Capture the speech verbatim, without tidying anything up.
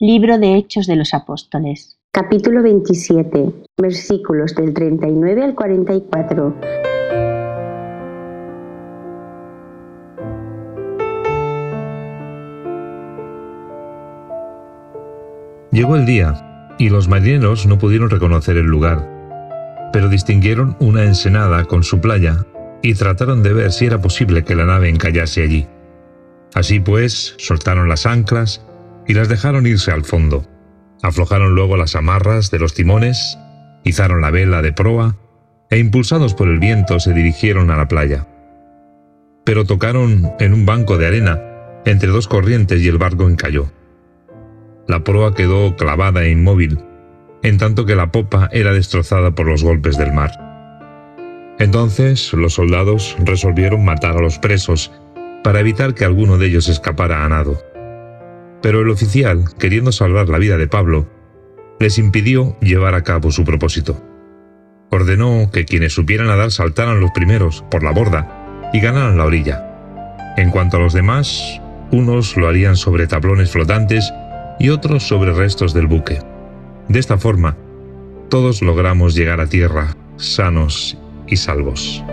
Libro de Hechos de los Apóstoles. Capítulo veintisiete, versículos del treinta y nueve al cuarenta y cuatro. Llegó el día, y los marineros no pudieron reconocer el lugar, pero distinguieron una ensenada con su playa, y trataron de ver si era posible que la nave encallase allí. Así pues, soltaron las anclas y las dejaron irse al fondo. Aflojaron luego las amarras de los timones, izaron la vela de proa, e impulsados por el viento se dirigieron a la playa. Pero tocaron en un banco de arena, entre dos corrientes, y el barco encalló. La proa quedó clavada e inmóvil, en tanto que la popa era destrozada por los golpes del mar. Entonces los soldados resolvieron matar a los presos para evitar que alguno de ellos escapara a nado. Pero el oficial, queriendo salvar la vida de Pablo, les impidió llevar a cabo su propósito. Ordenó que quienes supieran nadar saltaran los primeros por la borda y ganaran la orilla. En cuanto a los demás, unos lo harían sobre tablones flotantes y otros sobre restos del buque. De esta forma, todos logramos llegar a tierra sanos y salvos.